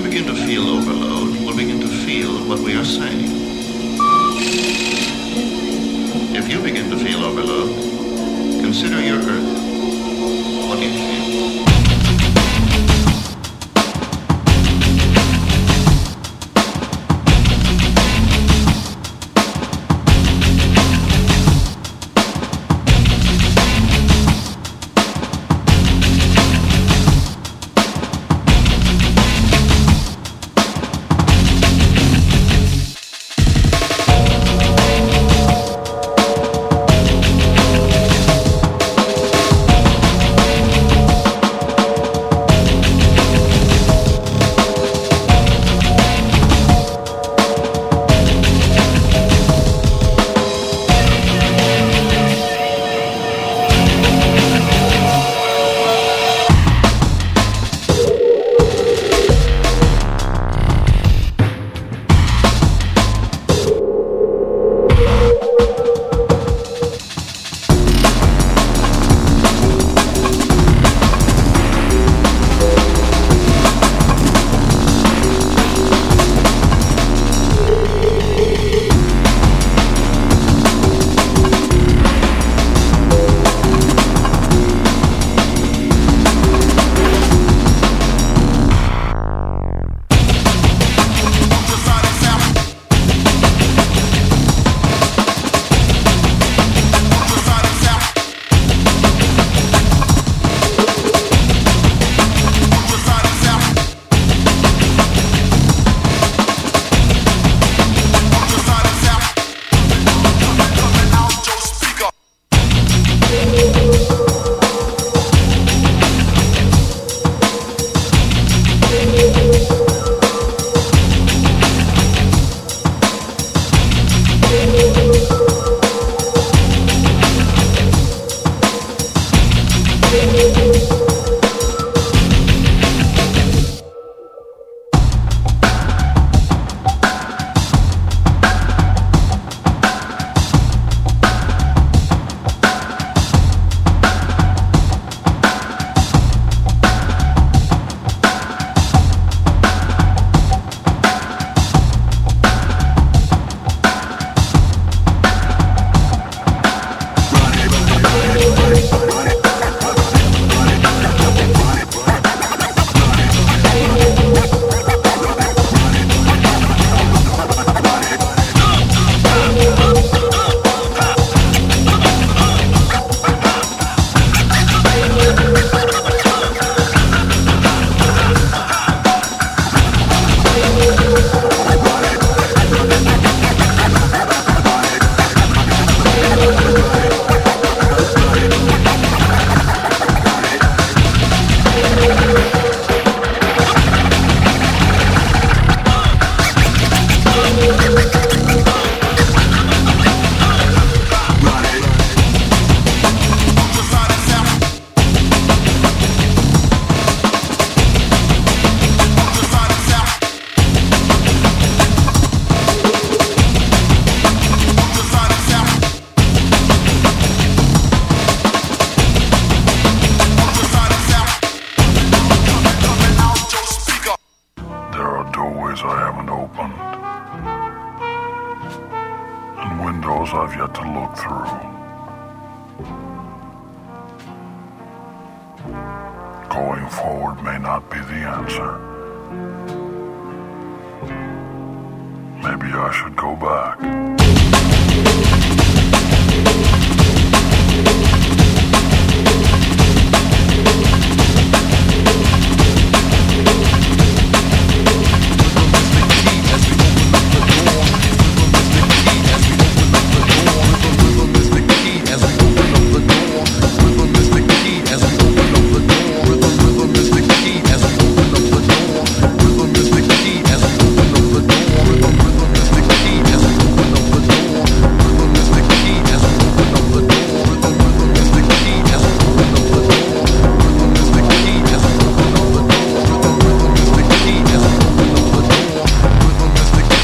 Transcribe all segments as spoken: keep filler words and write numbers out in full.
begin to feel overload, we'll begin to feel what we are saying. If you begin to feel overload, consider your earth. What do you feel? I've yet to look through. Going forward may not be the answer. Maybe I should go back.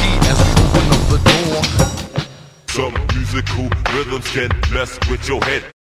Some musical rhythms can mess with your head.